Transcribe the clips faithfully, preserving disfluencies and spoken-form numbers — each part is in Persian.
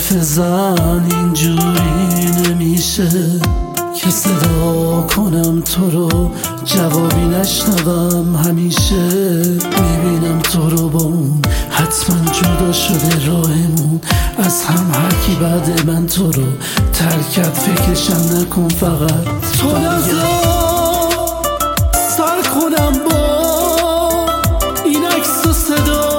حافظم اینجوری نمیشه که صدا کنم تو رو جوابی نشنوم. همیشه میبینم تو رو با اون، حتما جدا شده راهمون از هم. هرکی بعد من تو رو ترکت فکرشم نکن، فقط تو نذار سر کنم با این عکس و صدا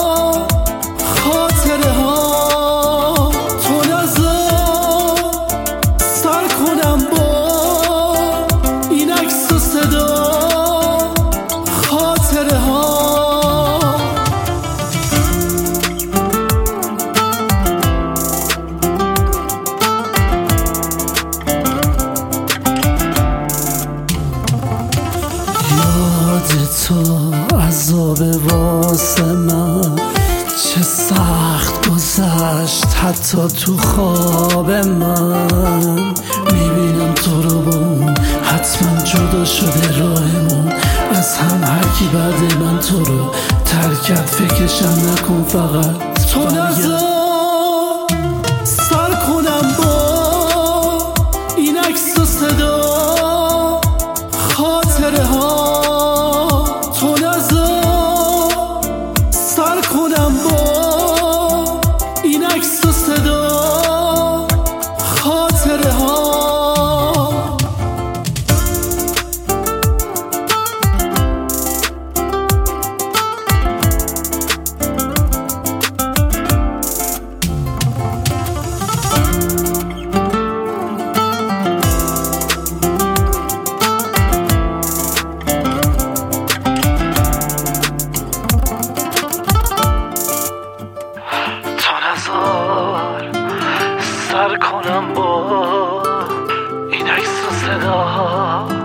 خاطره ها. تو نذار سر کنم با این عکس و صدا خاطره ها. تو عذاب واسه من چه سخت گذشت، حتی تو خواب من میبینم تو رو با اون، حتما جدا شده راهمون از هم. هرکی بعد من تو رو ترکت فکرشم نکن، فقط تو نذار سر کنم با این عکس و صدا خاطره ها. تو نذار سر کنم با این عکس و صدا خاطره ها. سر کنم با این عکس و صدا